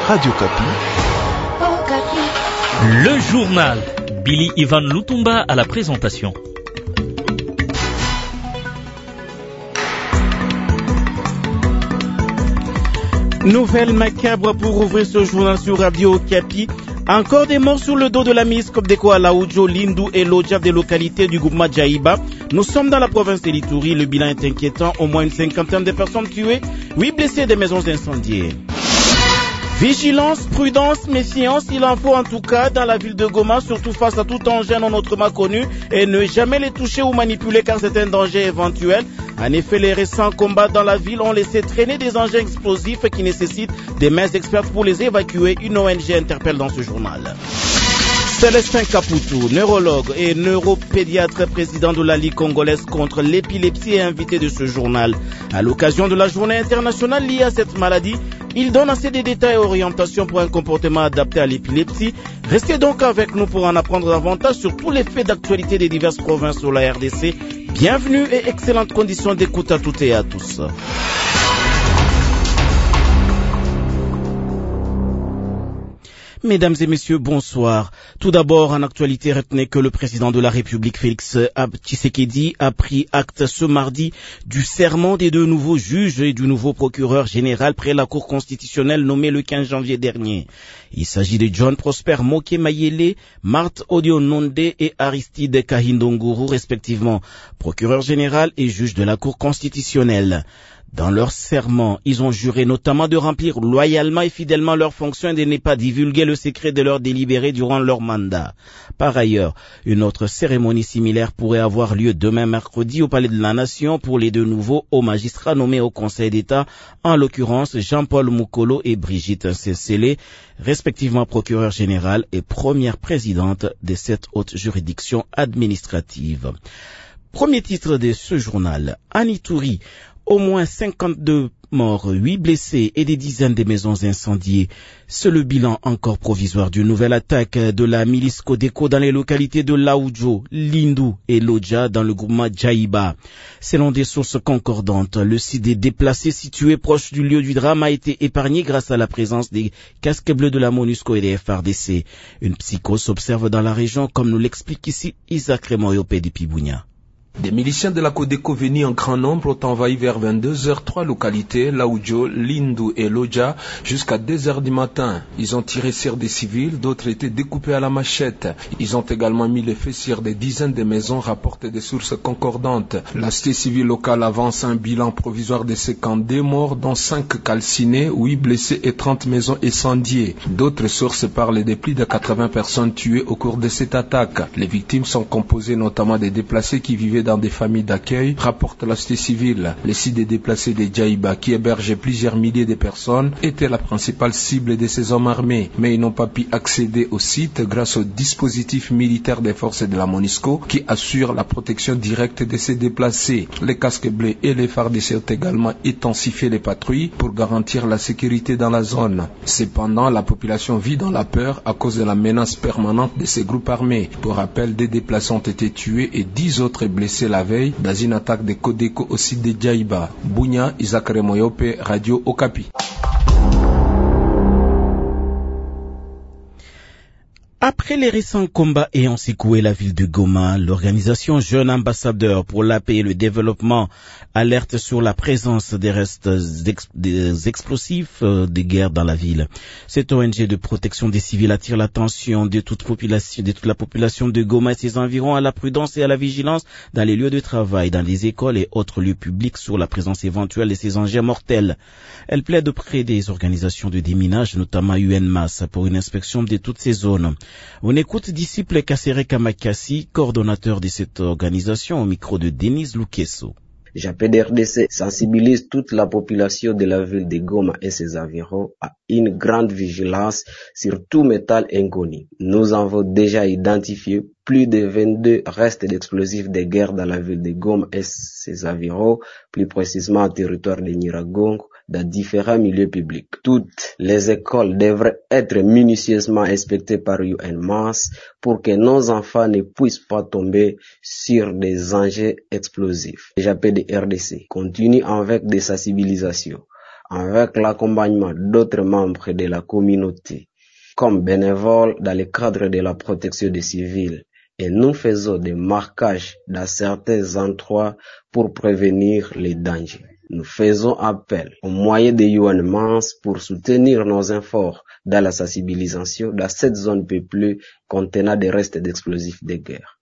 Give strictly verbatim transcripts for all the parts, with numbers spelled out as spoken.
Radio Kapi. Le journal. Billy Ivan Lutumba à la présentation. Nouvelle macabre pour ouvrir ce journal sur Radio Kapi. Encore des morts sur le dos de la milice Copdeco à Laoudjo, Lindu et Lodja des localités du groupement Djaïba. Nous sommes dans la province de l'Ituri. Le bilan est inquiétant. Au moins une cinquantaine de personnes tuées, huit blessés, des maisons incendiées. Vigilance, prudence, méfiance, il en faut en tout cas dans la ville de Goma, surtout face à tout engin non autrement connu, et ne jamais les toucher ou manipuler car c'est un danger éventuel. En effet, les récents combats dans la ville ont laissé traîner des engins explosifs qui nécessitent des mains expertes pour les évacuer. Une O N G interpelle dans ce journal. Célestin Caputo, neurologue et neuropédiatre, président de la Ligue congolaise contre l'épilepsie, est invité de ce journal. À l'occasion de la journée internationale liée à cette maladie, il donne assez de détails et orientations pour un comportement adapté à l'épilepsie. Restez donc avec nous pour en apprendre davantage sur tous les faits d'actualité des diverses provinces de la R D C. Bienvenue et excellentes conditions d'écoute à toutes et à tous. Mesdames et messieurs, bonsoir. Tout d'abord, en actualité, retenez que le président de la République, Félix Tshisekedi, a pris acte ce mardi du serment des deux nouveaux juges et du nouveau procureur général près la Cour constitutionnelle nommé le quinze janvier dernier. Il s'agit de John Prosper Moke Mayele, Marthe Odiononde et Aristide Kahindonguru, respectivement, procureur général et juge de la Cour constitutionnelle. Dans leur serment, ils ont juré notamment de remplir loyalement et fidèlement leurs fonctions et de ne pas divulguer le secret de leurs délibérés durant leur mandat. Par ailleurs, une autre cérémonie similaire pourrait avoir lieu demain mercredi au Palais de la Nation pour les deux nouveaux hauts magistrats nommés au Conseil d'État, en l'occurrence Jean-Paul Moukolo et Brigitte Nsesele, respectivement procureur général et première présidente de cette haute juridiction administrative. Premier titre de ce journal, en Ituri. Au moins cinquante-deux morts, huit blessés et des dizaines de maisons incendiées. C'est le bilan encore provisoire d'une nouvelle attaque de la milice Copdeco dans les localités de Laoudjo, Lindu et Lodja dans le groupement Djaïba. Selon des sources concordantes, le site des déplacés situé proche du lieu du drame a été épargné grâce à la présence des casques bleus de la MONUSCO et des F R D C. Une psychose s'observe dans la région, comme nous l'explique ici Isaac Remoyopé de Pibounia. Des miliciens de la Copdeco venus en grand nombre ont envahi vers vingt-deux heures trois localités, Laoudjo, Lindu et Lodja, jusqu'à deux heures du matin. Ils ont tiré sur des civils, d'autres étaient découpés à la machette. Ils ont également mis le feu sur des dizaines de maisons, rapportent des sources concordantes. La société civile locale avance un bilan provisoire de cinquante-deux morts, dont cinq calcinés, huit blessés et trente maisons incendiées. D'autres sources parlent de plus de quatre-vingts personnes tuées au cours de cette attaque. Les victimes sont composées notamment des déplacés qui vivaient dans des familles d'accueil, rapporte la société civile. Les sites des déplacés de Djaïba, qui hébergeaient plusieurs milliers de personnes, étaient la principale cible de ces hommes armés. Mais ils n'ont pas pu accéder au site grâce au dispositif militaire des forces de la MONUSCO qui assure la protection directe de ces déplacés. Les casques bleus et les F R D C ont également intensifié les patrouilles pour garantir la sécurité dans la zone. Cependant, la population vit dans la peur à cause de la menace permanente de ces groupes armés. Pour rappel, des déplacés ont été tués et dix autres blessés la veille dans une attaque de Copdeco au site de Djaïba. Bounia, Isaac Remoyope, Radio Okapi. Après les récents combats ayant secoué la ville de Goma, l'organisation Jeunes Ambassadeurs pour la paix et le développement alerte sur la présence des restes ex- des explosifs de guerre dans la ville. Cette O N G de protection des civils attire l'attention de toute, population, de toute la population de Goma et ses environs à la prudence et à la vigilance dans les lieux de travail, dans les écoles et autres lieux publics sur la présence éventuelle de ces engins mortels. Elle plaide auprès des organisations de déminage, notamment U N M A S, pour une inspection de toutes ces zones. On écoute disciple Kassere Kamakasi, coordonnateur de cette organisation, au micro de Denise Lukeso. J A P D R D C sensibilise toute la population de la ville de Goma et ses environs à une grande vigilance sur tout métal inconnu. Nous avons déjà identifié plus de vingt-deux restes d'explosifs de guerre dans la ville de Goma et ses environs, plus précisément en territoire de Nyiragongo, dans différents milieux publics. Toutes les écoles devraient être minutieusement inspectées par U N M A S pour que nos enfants ne puissent pas tomber sur des engins explosifs. J A P D R D C continue avec des sensibilisations avec l'accompagnement d'autres membres de la communauté, comme bénévoles dans le cadre de la protection des civils. Et nous faisons des marquages dans certains endroits pour prévenir les dangers. Nous faisons appel aux moyens de U N Mans pour soutenir nos efforts dans la sensibilisation dans cette zone peuplée contenant des restes d'explosifs de guerre.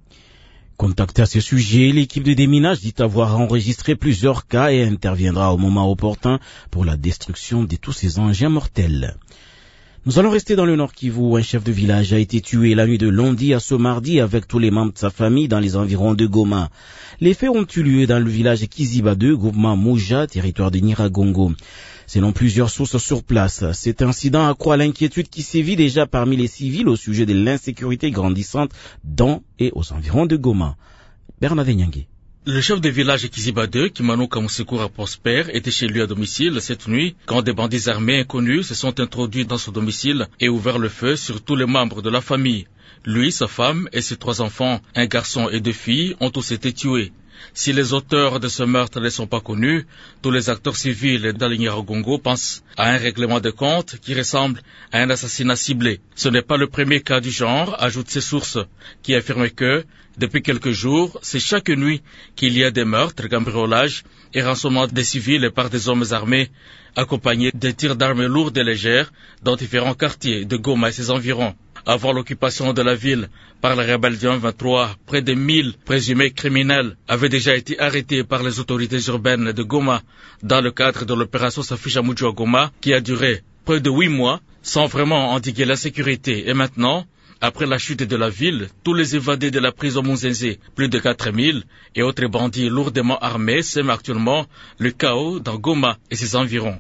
Contacté à ce sujet, l'équipe de déminage dit avoir enregistré plusieurs cas et interviendra au moment opportun pour la destruction de tous ces engins mortels. Nous allons rester dans le Nord Kivu où un chef de village a été tué la nuit de lundi à ce mardi avec tous les membres de sa famille dans les environs de Goma. Les faits ont eu lieu dans le village Kiziba deux, groupement Mouja, territoire de Nyiragongo. Selon plusieurs sources sur place, cet incident accroît l'inquiétude qui sévit déjà parmi les civils au sujet de l'insécurité grandissante dans et aux environs de Goma. Bernard Nyangé. Le chef de village Kiziba deux, Kimano Kamusekura Prosper, était chez lui à domicile cette nuit quand des bandits armés inconnus se sont introduits dans son domicile et ouvert le feu sur tous les membres de la famille. Lui, sa femme et ses trois enfants, un garçon et deux filles, ont tous été tués. Si les auteurs de ce meurtre ne sont pas connus, tous les acteurs civils dans le Nyiragongo pensent à un règlement de compte qui ressemble à un assassinat ciblé. Ce n'est pas le premier cas du genre, ajoutent ces sources, qui affirment que, depuis quelques jours, c'est chaque nuit qu'il y a des meurtres, cambriolages et rançonnements des civils par des hommes armés, accompagnés de tirs d'armes lourdes et légères dans différents quartiers de Goma et ses environs. Avant l'occupation de la ville par les rebelles du M vingt-trois, près de mille présumés criminels avaient déjà été arrêtés par les autorités urbaines de Goma dans le cadre de l'opération Safisha Mujua Goma qui a duré près de huit mois sans vraiment endiguer la sécurité. Et maintenant, après la chute de la ville, tous les évadés de la prison Munzenze, plus de quatre mille, et autres bandits lourdement armés sèment actuellement le chaos dans Goma et ses environs.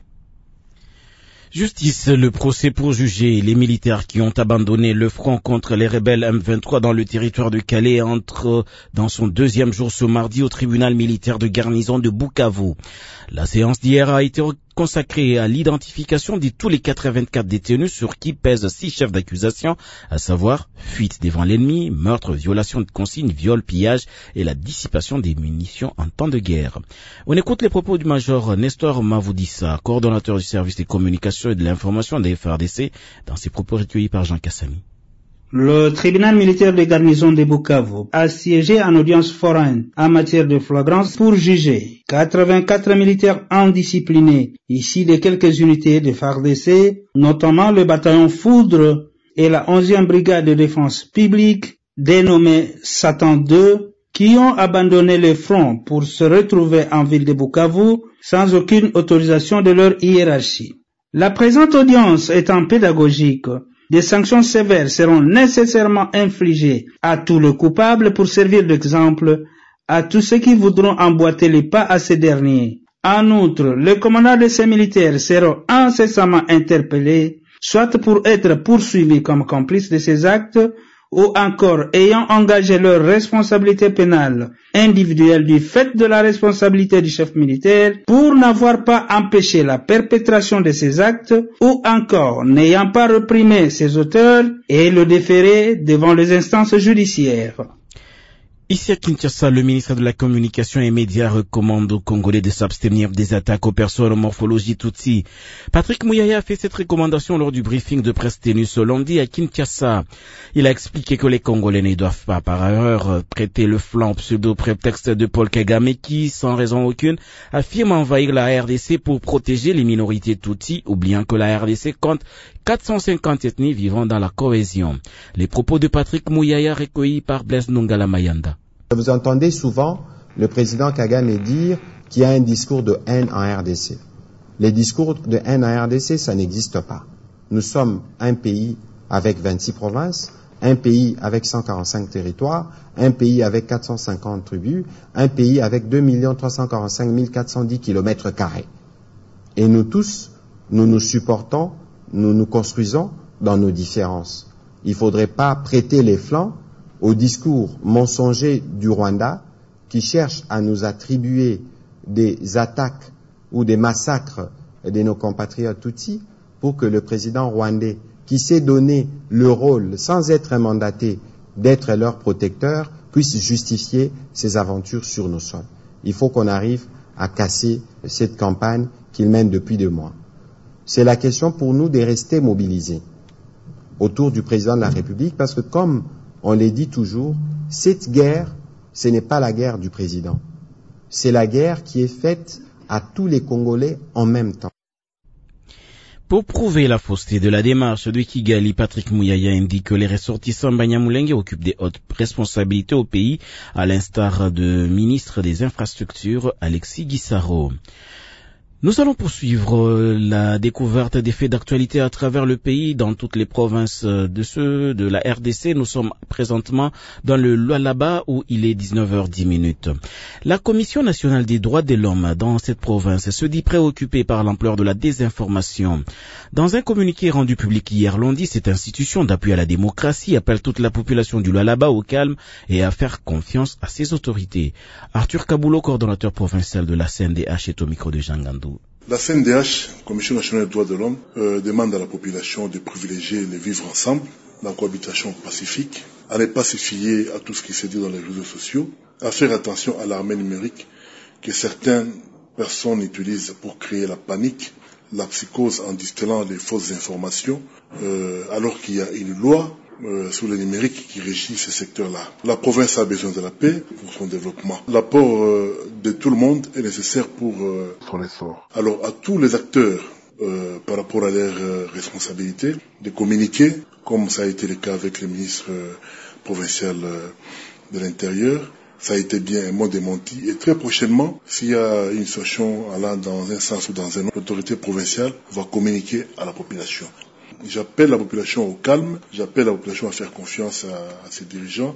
Justice, le procès pour juger les militaires qui ont abandonné le front contre les rebelles M vingt-trois dans le territoire de Calais entre dans son deuxième jour ce mardi au tribunal militaire de garnison de Bukavu. La séance d'hier a été consacrée à l'identification de tous les quatre-vingt-quatre détenus sur qui pèsent six chefs d'accusation, à savoir fuite devant l'ennemi, meurtre, violation de consignes, viol, pillage et la dissipation des munitions en temps de guerre. On écoute les propos du major Nestor Mavoudissa, coordonnateur du service des communications et de l'information des F R D C, dans ses propos recueillis par Jean Kassami. Le tribunal militaire de garnison de Bukavu a siégé en audience foraine en matière de flagrance pour juger quatre-vingt-quatre militaires indisciplinés issus de quelques unités de F A R D C, notamment le bataillon Foudre et la onzième brigade de défense publique dénommée Satan deux, qui ont abandonné le front pour se retrouver en ville de Bukavu sans aucune autorisation de leur hiérarchie. La présente audience étant pédagogique, des sanctions sévères seront nécessairement infligées à tous les coupables pour servir d'exemple à tous ceux qui voudront emboîter les pas à ces derniers. En outre, les commandants de ces militaires seront incessamment interpellés, soit pour être poursuivis comme complices de ces actes, ou encore ayant engagé leur responsabilité pénale individuelle du fait de la responsabilité du chef militaire pour n'avoir pas empêché la perpétration de ces actes ou encore n'ayant pas réprimé ses auteurs et le déférer devant les instances judiciaires. Ici à Kinshasa, le ministre de la Communication et Médias recommande aux Congolais de s'abstenir des attaques aux personnes en morphologie Tutsi. Patrick Mouyaya a fait cette recommandation lors du briefing de presse tenu ce lundi à Kinshasa. Il a expliqué que les Congolais ne doivent pas par erreur prêter le flanc au pseudo-prétexte de Paul Kagame qui, sans raison aucune, affirme envahir la R D C pour protéger les minorités Tutsi, oubliant que la R D C compte quatre cent cinquante ethnies vivant dans la cohésion. Les propos de Patrick Mouyaya recueillis par Blaise Nungala Mayanda. Vous entendez souvent le président Kagame dire qu'il y a un discours de haine en R D C. Les discours de haine en R D C, ça n'existe pas. Nous sommes un pays avec vingt-six provinces, un pays avec cent quarante-cinq territoires, un pays avec quatre cent cinquante tribus, un pays avec deux millions trois cent quarante-cinq mille quatre cent dix kilomètres carrés. Et nous tous, nous nous supportons, nous nous construisons dans nos différences. Il ne faudrait pas prêter les flancs au discours mensonger du Rwanda qui cherche à nous attribuer des attaques ou des massacres de nos compatriotes Tutsis pour que le président rwandais, qui s'est donné le rôle, sans être mandaté, d'être leur protecteur, puisse justifier ses aventures sur nos sols. Il faut qu'on arrive à casser cette campagne qu'il mène depuis deux mois. C'est la question pour nous de rester mobilisés autour du président de la République parce que, comme on le dit toujours, cette guerre, ce n'est pas la guerre du président. C'est la guerre qui est faite à tous les Congolais en même temps. Pour prouver la fausseté de la démarche de Kigali, Patrick Mouyaya indique que les ressortissants Banyamulenge occupent des hautes responsabilités au pays, à l'instar de ministre des Infrastructures, Alexis Guissaro. Nous allons poursuivre la découverte des faits d'actualité à travers le pays, dans toutes les provinces de ceux de la R D C. Nous sommes présentement dans le Lualaba où il est dix-neuf heures dix. La Commission nationale des droits de l'homme dans cette province se dit préoccupée par l'ampleur de la désinformation. Dans un communiqué rendu public hier lundi, cette institution d'appui à la démocratie appelle toute la population du Lualaba au calme et à faire confiance à ses autorités. Arthur Kaboulo, coordonnateur provincial de la C N D H, est au micro de Jean Gandou. La C N D H, Commission nationale des droits de l'homme, euh, demande à la population de privilégier le vivre ensemble, la cohabitation pacifique, à ne pas se fier à tout ce qui se dit dans les réseaux sociaux, à faire attention à l'armée numérique que certaines personnes utilisent pour créer la panique, la psychose en distillant les fausses informations, euh, alors qu'il y a une loi Euh, sur le numérique qui régit ce secteur-là. La province a besoin de la paix pour son développement. L'apport euh, de tout le monde est nécessaire pour euh, son essor. Alors à tous les acteurs, euh, par rapport à leurs euh, responsabilités, de communiquer, comme ça a été le cas avec le ministre euh, provincial euh, de l'Intérieur. Ça a été bien un mot démenti. Et très prochainement, s'il y a une situation allant dans un sens ou dans un autre, l'autorité provinciale va communiquer à la population. J'appelle la population au calme, j'appelle la population à faire confiance à, à ses dirigeants.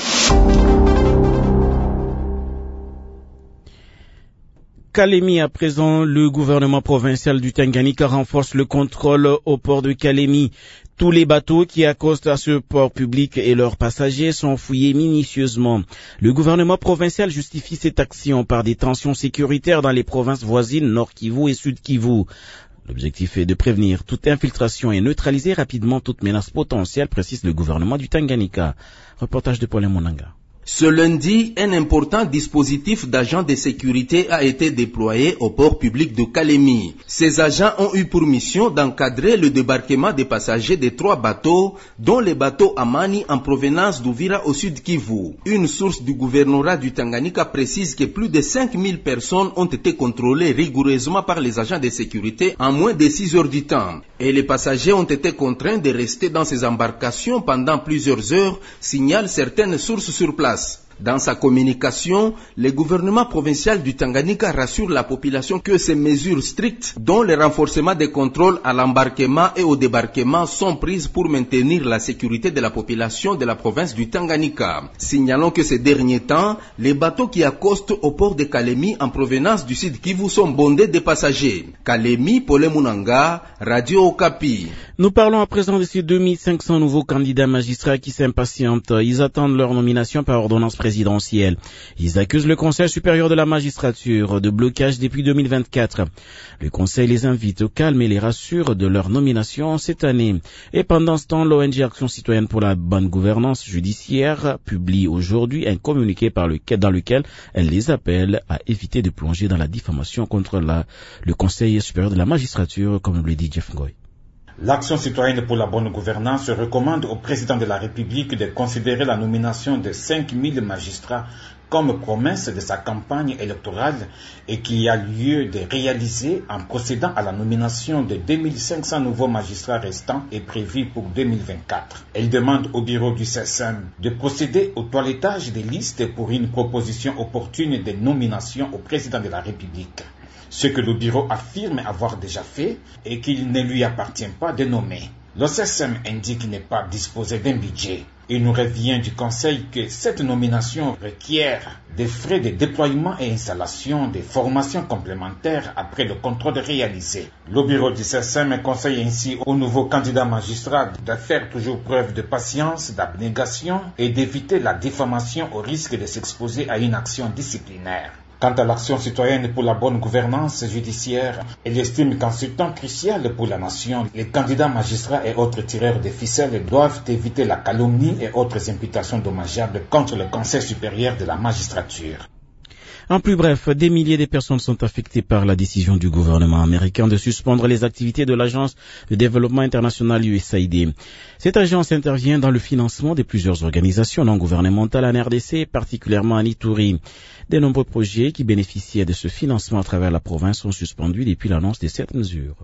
Kalemi, à présent, le gouvernement provincial du Tanganyika renforce le contrôle au port de Kalemi. Tous les bateaux qui accostent à ce port public et leurs passagers sont fouillés minutieusement. Le gouvernement provincial justifie cette action par des tensions sécuritaires dans les provinces voisines Nord Kivu et Sud Kivu. L'objectif est de prévenir toute infiltration et neutraliser rapidement toute menace potentielle, précise le gouvernement du Tanganyika. Reportage de Paulin Monanga. Ce lundi, un important dispositif d'agents de sécurité a été déployé au port public de Kalemi. Ces agents ont eu pour mission d'encadrer le débarquement des passagers de trois bateaux, dont les bateaux Amani en provenance d'Uvira au sud Kivu. Une source du gouvernorat du Tanganyika précise que plus de cinq mille personnes ont été contrôlées rigoureusement par les agents de sécurité en moins de six heures du temps. Et les passagers ont été contraints de rester dans ces embarcations pendant plusieurs heures, signalent certaines sources sur place. Dans sa communication, le gouvernement provincial du Tanganyika rassure la population que ces mesures strictes, dont le renforcement des contrôles à l'embarquement et au débarquement, sont prises pour maintenir la sécurité de la population de la province du Tanganyika. Signalons que ces derniers temps, les bateaux qui accostent au port de Kalemi en provenance du Sud Kivu sont bondés de passagers. Kalemi, Paulin Munanga, Radio Okapi. Nous parlons à présent de ces deux mille cinq cents nouveaux candidats magistrats qui s'impatientent. Ils attendent leur nomination par ordonnance présidentielle. Ils accusent le Conseil supérieur de la magistrature de blocage depuis deux mille vingt-quatre. Le Conseil les invite au calme et les rassure de leur nomination cette année. Et pendant ce temps, l'O N G Action citoyenne pour la bonne gouvernance judiciaire publie aujourd'hui un communiqué par lequel, dans lequel elle les appelle à éviter de plonger dans la diffamation contre la, le Conseil supérieur de la magistrature, comme le dit Jeff Ngoy. L'Action citoyenne pour la bonne gouvernance recommande au président de la République de considérer la nomination de cinq mille magistrats comme promesse de sa campagne électorale et qu'il y a lieu de réaliser en procédant à la nomination de deux mille cinq cents nouveaux magistrats restants et prévus pour deux mille vingt-quatre. Elle demande au bureau du C S M de procéder au toilettage des listes pour une proposition opportune de nomination au président de la République. Ce que le bureau affirme avoir déjà fait et qu'il ne lui appartient pas de nommer. Le C S M indique ne pas disposer d'un budget. Il nous revient du Conseil que cette nomination requiert des frais de déploiement et installation, des formations complémentaires après le contrôle réalisé. Le bureau du C S M conseille ainsi aux nouveaux candidats magistrats de faire toujours preuve de patience, d'abnégation et d'éviter la diffamation au risque de s'exposer à une action disciplinaire. Quant à l'Action citoyenne pour la bonne gouvernance judiciaire, elle estime qu'en ce temps crucial pour la nation, les candidats magistrats et autres tireurs de ficelles doivent éviter la calomnie et autres imputations dommageables contre le Conseil supérieur de la magistrature. En plus bref, des milliers de personnes sont affectées par la décision du gouvernement américain de suspendre les activités de l'Agence de développement international U S A I D. Cette agence intervient dans le financement de plusieurs organisations non gouvernementales en R D C, particulièrement à Ituri. De nombreux projets qui bénéficiaient de ce financement à travers la province sont suspendus depuis l'annonce de cette mesure.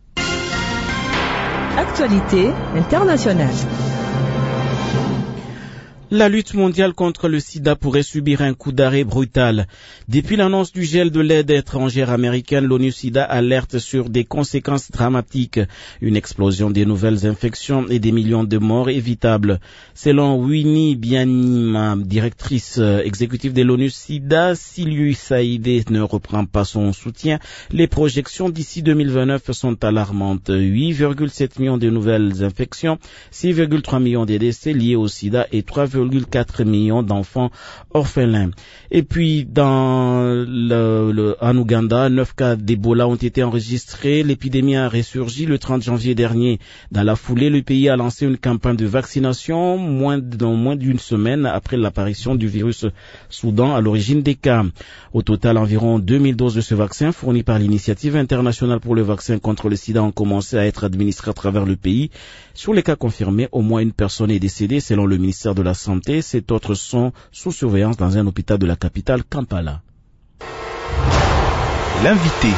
Actualité internationale. La lutte mondiale contre le sida pourrait subir un coup d'arrêt brutal. Depuis l'annonce du gel de l'aide étrangère américaine, l'ONU SIDA alerte sur des conséquences dramatiques, une explosion des nouvelles infections et des millions de morts évitables. Selon Winnie Bianima, directrice exécutive de l'ONU SIDA, si l'U S A I D ne reprend pas son soutien, les projections d'ici deux mille vingt-neuf sont alarmantes. huit virgule sept millions de nouvelles infections, six virgule trois millions de décès liés au sida et trois virgule quatre millions d'enfants orphelins. Et puis, dans le, le, en Ouganda, neuf cas d'Ebola ont été enregistrés. L'épidémie a ressurgi le trente janvier dernier. Dans la foulée, le pays a lancé une campagne de vaccination moins, dans moins d'une semaine après l'apparition du virus Soudan à l'origine des cas. Au total, environ deux mille doses de ce vaccin fournies par l'Initiative internationale pour le vaccin contre le sida ont commencé à être administrées à travers le pays. Sur les cas confirmés, au moins une personne est décédée selon le ministère de la Santé. Sept autres sont sous surveillance dans un hôpital de la capitale, Kampala. L'invité.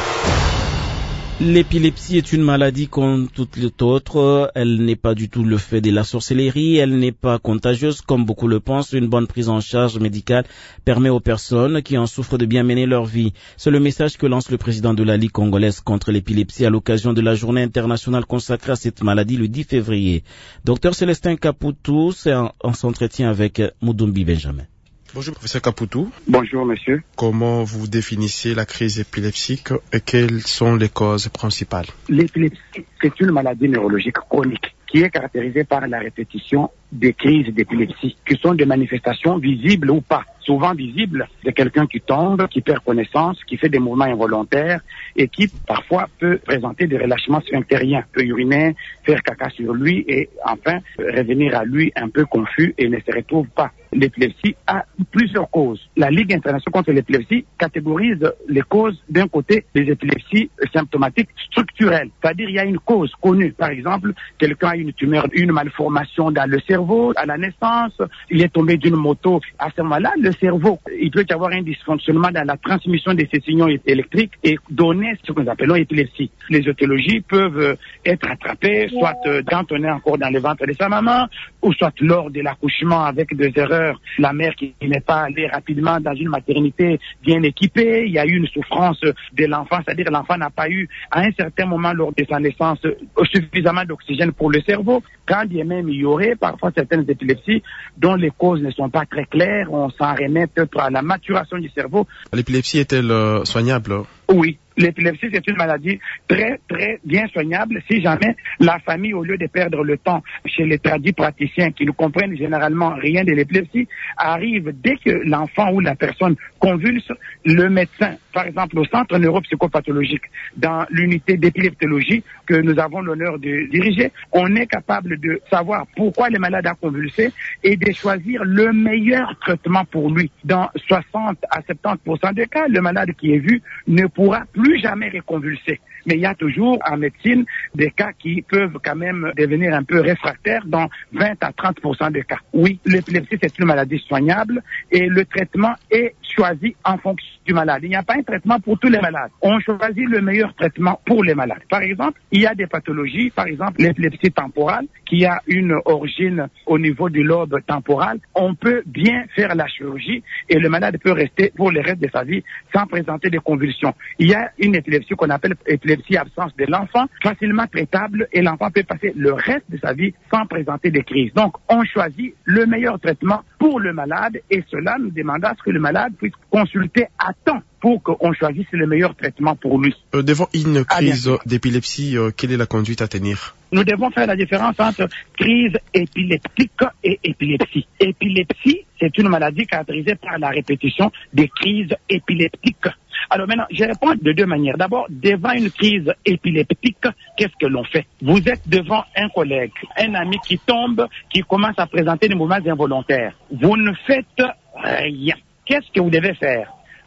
L'épilepsie est une maladie comme toutes les autres. Elle n'est pas du tout le fait de la sorcellerie. Elle n'est pas contagieuse comme beaucoup le pensent. Une bonne prise en charge médicale permet aux personnes qui en souffrent de bien mener leur vie. C'est le message que lance le président de la Ligue congolaise contre l'épilepsie à l'occasion de la journée internationale consacrée à cette maladie le dix février. Docteur Célestin Caputou, c'est en, en s'entretien avec Moudoumbi Benjamin. Bonjour professeur Caputou. Bonjour monsieur. Comment vous définissez la crise épileptique et quelles sont les causes principales? L'épilepsie, c'est une maladie neurologique chronique qui est caractérisée par la répétition des crises d'épilepsie, qui sont des manifestations visibles ou pas. Souvent visibles de quelqu'un qui tombe, qui perd connaissance, qui fait des mouvements involontaires et qui parfois peut présenter des relâchements sphinctériens, peut uriner, faire caca sur lui et enfin revenir à lui un peu confus et ne se retrouve pas. L'épilepsie a plusieurs causes. La Ligue internationale contre l'épilepsie catégorise les causes d'un côté des épilepsies symptomatiques structurelles, c'est-à-dire il y a une cause connue. Par exemple, quelqu'un a une tumeur, une malformation dans le cerveau à la naissance, il est tombé d'une moto. À ce moment-là, le cerveau, il peut y avoir un dysfonctionnement dans la transmission de ces signaux électriques et donner ce que nous appelons épilepsie. Les étiologies peuvent être attrapées, soit quand on est encore dans le ventre de sa maman, ou soit lors de l'accouchement avec des erreurs. La mère qui n'est pas allée rapidement dans une maternité bien équipée, il y a eu une souffrance de l'enfant, c'est-à-dire l'enfant n'a pas eu à un certain moment lors de sa naissance suffisamment d'oxygène pour le cerveau. Quand bien même il y aurait parfois certaines épilepsies dont les causes ne sont pas très claires, on s'en remet peut-être à la maturation du cerveau. L'épilepsie est-elle euh, soignable? Oui. L'épilepsie, c'est une maladie très, très bien soignable si jamais la famille, au lieu de perdre le temps chez les tradis praticiens qui ne comprennent généralement rien de l'épilepsie, arrive dès que l'enfant ou la personne convulse, le médecin, par exemple au centre neuropsychopathologique, dans l'unité d'épileptologie que nous avons l'honneur de diriger, on est capable de savoir pourquoi le malade a convulsé et de choisir le meilleur traitement pour lui. Dans soixante à soixante-dix pour cent des cas, le malade qui est vu ne pourra plus jamais reconvulser. Mais il y a toujours en médecine des cas qui peuvent quand même devenir un peu réfractaires dans vingt à trente pour cent des cas. Oui, l'épilepsie c'est une maladie soignable et le traitement est choisi en fonction du malade. Il n'y a pas un traitement pour tous les malades. On choisit le meilleur traitement pour les malades. Par exemple, il y a des pathologies, par exemple l'épilepsie temporale, qui a une origine au niveau du lobe temporal. On peut bien faire la chirurgie et le malade peut rester pour le reste de sa vie sans présenter de convulsions. Il y a une épilepsie qu'on appelle épilepsie absence de l'enfant, facilement traitable et l'enfant peut passer le reste de sa vie sans présenter de crise. Donc, on choisit le meilleur traitement pour le malade et cela nous demande à ce que le malade puisse consulter à temps pour qu'on choisisse le meilleur traitement pour lui. Euh, devant une crise ah, d'épilepsie, euh, quelle est la conduite à tenir? Nous devons faire la différence entre crise épileptique et épilepsie. Épilepsie, c'est une maladie caractérisée par la répétition des crises épileptiques. Alors maintenant, je réponds de deux manières. D'abord, devant une crise épileptique, qu'est-ce que l'on fait? Vous êtes devant un collègue, un ami qui tombe, qui commence à présenter des mouvements involontaires. Vous ne faites rien. Qu'est-ce que vous devez faire?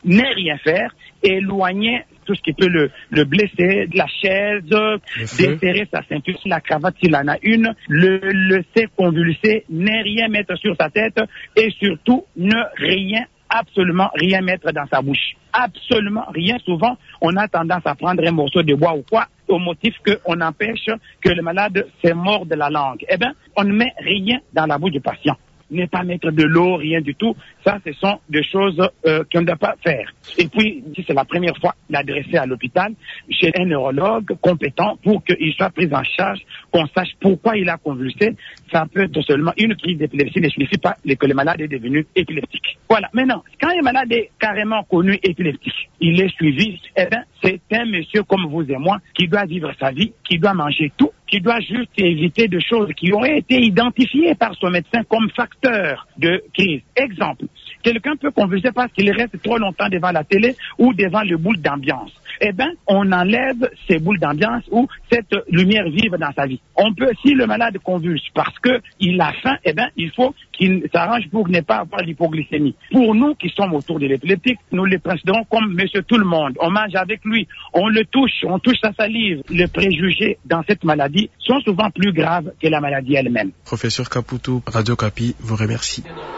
ne rien faire, éloigner tout ce qui peut le, le blesser, de la chaise, desserrer sa ceinture, la cravate s'il en a une, le laisser convulser, ne rien mettre sur sa tête et surtout ne rien, absolument rien mettre dans sa bouche. Absolument rien. Souvent, on a tendance à prendre un morceau de bois ou quoi au motif qu'on empêche que le malade se morde de la langue. Eh bien, on ne met rien dans la bouche du patient. Ne pas mettre de l'eau, rien du tout. Ça, ce sont des choses euh, qu'on ne doit pas faire. Et puis, si c'est la première fois, l'adresser à l'hôpital, chez un neurologue compétent pour qu'il soit pris en charge, qu'on sache pourquoi il a convulsé. Ça peut être seulement une crise d'épilepsie, ne signifie pas que le malade est devenu épileptique. Voilà. Maintenant, quand un malade est carrément connu épileptique, il est suivi, eh bien, c'est un monsieur comme vous et moi qui doit vivre sa vie, qui doit manger tout, qui doit juste éviter des choses qui auraient été identifiées par son médecin comme facteurs de crise. Exemple, quelqu'un peut convulser parce qu'il reste trop longtemps devant la télé ou devant le boule d'ambiance. Eh bien, on enlève ces boules d'ambiance ou cette lumière vive dans sa vie. On peut, si le malade convulse parce qu'il a faim, eh bien, il faut qu'il s'arrange pour ne pas avoir l'hypoglycémie. Pour nous qui sommes autour de l'épileptique, nous le considérons comme monsieur tout le monde. On mange avec lui, on le touche, on touche sa salive. Les préjugés dans cette maladie sont souvent plus graves que la maladie elle-même. Professeur Caputo, Radio Capi vous remercie.